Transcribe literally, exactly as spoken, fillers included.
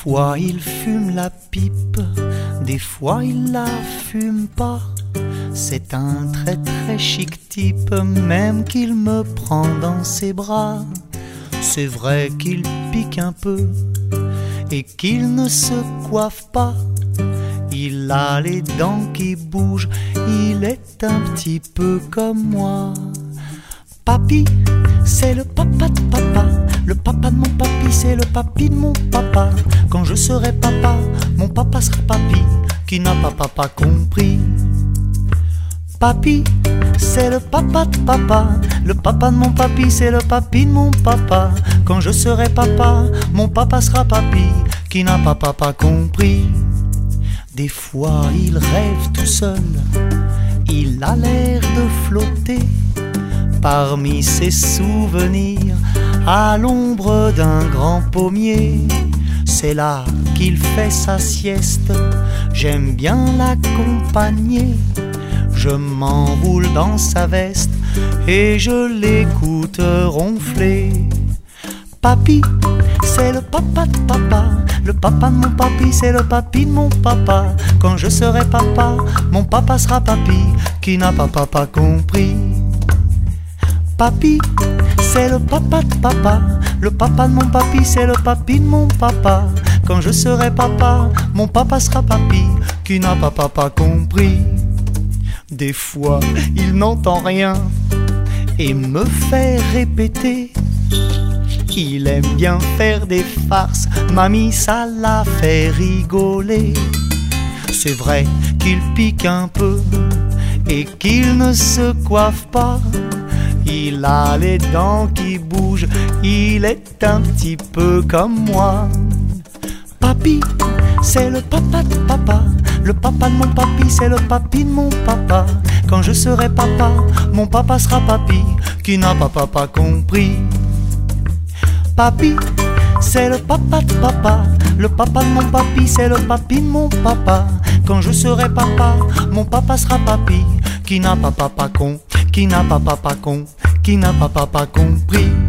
fois il fume la pipe, des fois il la fume pas. C'est un très très chic type, même qu'il me prend dans ses bras. C'est vrai qu'il pique un peu et qu'il ne se coiffe pas. Il a les dents qui bougent, il est un petit peu comme moi. Papy, c'est le papa de papa, le papa de mon papy, c'est le papy de mon papa. Quand je serai papa, mon papa sera papy, qui n'a pas papa compris. Papy, c'est le papa de papa, le papa de mon papy, c'est le papy de mon papa. Quand je serai papa, mon papa sera papy, qui n'a pas papa compris. Des fois il rêve tout seul, il a l'air de flotter parmi ses souvenirs, à l'ombre d'un grand pommier. C'est là qu'il fait sa sieste, j'aime bien l'accompagner. Je m'enroule dans sa veste et je l'écoute ronfler. Papy, c'est le papa de papa, le papa de mon papy, c'est le papy de mon papa. Quand je serai papa, mon papa sera papy, qui n'a pas papa compris. Papy, c'est le papa de papa, le papa de mon papy, c'est le papy de mon papa. Quand je serai papa, mon papa sera papy, qui n'a pas papa compris. Des fois, il n'entend rien et me fait répéter. Il aime bien faire des farces, mamie, ça la fait rigoler. C'est vrai qu'il pique un peu et qu'il ne se coiffe pas. Il a les dents qui bougent, il est un petit peu comme moi. Papy, c'est le papa de papa, le papa de mon papy, c'est le papy de mon papa. Quand je serai papa, mon papa sera papy, qui n'a pas papa compris. Papy, c'est le papa de papa, le papa de mon papy, c'est le papy de mon papa. Quand je serai papa, mon papa sera papy, qui n'a pas papa con, qui n'a pas papa con, qui n'a pas papa compris.